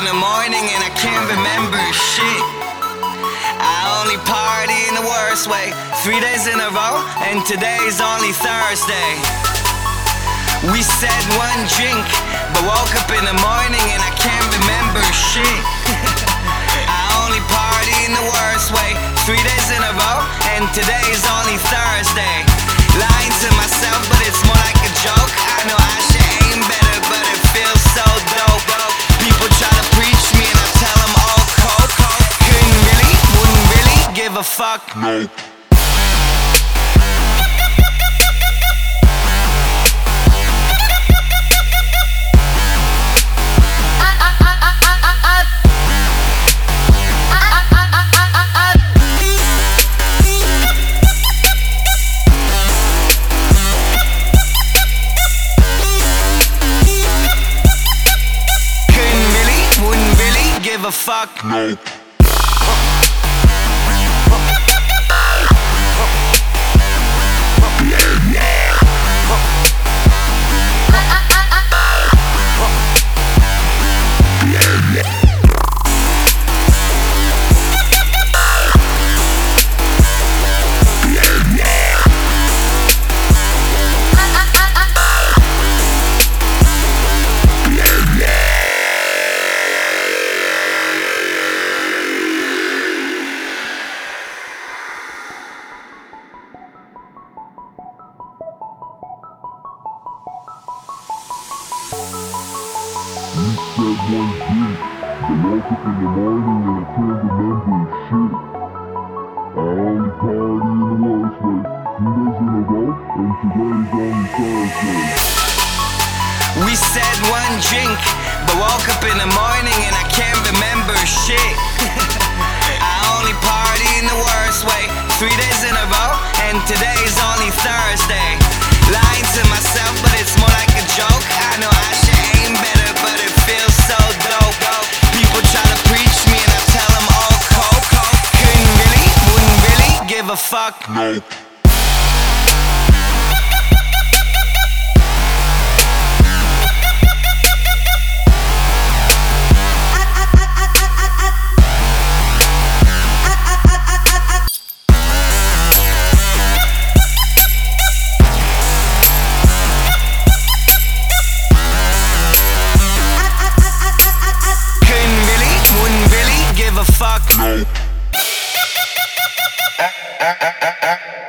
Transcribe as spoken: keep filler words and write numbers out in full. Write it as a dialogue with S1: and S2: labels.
S1: in the morning and I can't remember shit. I only party in the worst way, three days in a row, and today's only Thursday. We said one drink, but woke up in the morning and I can't remember shit. I only party in the worst way, three days in a row, and today's only Thursday. Lying to myself, but it's more like a joke. I know I should aim better, but it feels so dope. People try to preach me and I tell them all coke. Couldn't really, wouldn't really give a fuck. No. Give a fuck. No.
S2: You said one drink, but woke up in the morning and I can't remember shit. I only party in the worst way, three days in a row, and today's only Thursday.
S1: We said one drink, but woke up in the morning and I can't remember shit. I only party in the worst way, three days in a row, and today's only Thursday. Lying to myself, but it's more like a joke. I know I should aim better, but it feels so dope. People try to preach me and I tell them all coke. Couldn't really, wouldn't really give a fuck.
S2: No.
S1: Fuck.
S2: No.